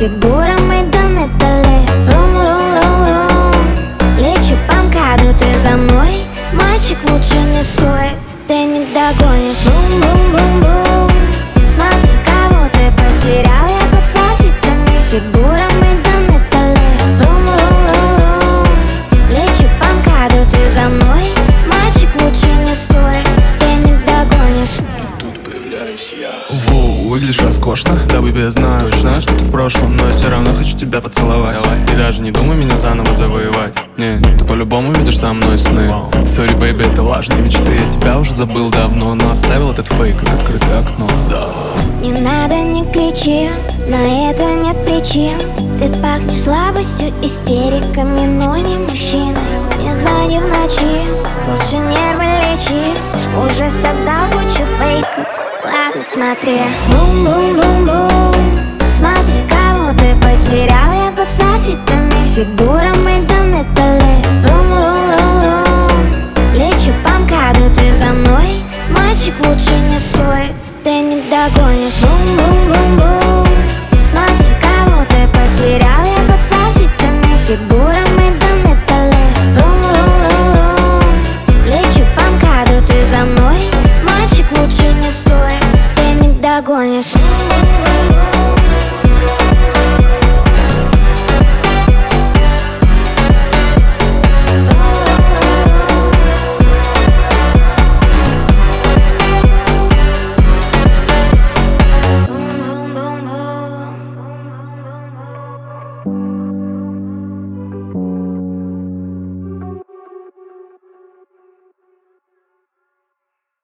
фигурами до металле. Рум-рум-рум-рум, лечу по МКАДу, ты за мной. Мальчик, лучше не стоит, ты не догонишь. Бум-бум-бум-бум, смотри, кого ты потерял. Я под софитами, фигурами до металле. Рум-рум-рум-рум, лечу по МКАДу, ты за мной. Мальчик, лучше не стоит, ты не догонишь. Тут появляюсь я. Воу, выглядишь роскошно, да, бэби, я знаю. Знаю, что ты в прошлом, но я все равно хочу тебя поцеловать. Давай. И даже не думай меня заново завоевать. Не, ты по-любому видишь со мной сны. Сори, бэйби, это влажные мечты. Я тебя уже забыл давно, но оставил этот фейк, как открытое окно. Да. Не надо, не кричи, на это нет причин. Ты пахнешь слабостью, истериками, но не мужчиной. Не звони в ночи, лучше нервы лечи. Уже создал кучу фейков, ладно, смотри. Бум-бум-бум-бум, смотри, кого ты потерял. Я под софитами, фигурами до металле. Рум-рум-рум-рум, лечу по МКАДу, ты за мной. Мальчик, лучше не стоит, ты не догонишь. Бум-бум-бум-бум, смотри, кого ты потерял. Я под софитами, фигурами до металле. Рум-рум-рум-рум, лечу по МКАДу, ты за мной. Мальчик, лучше не стоит, ты не догонишь.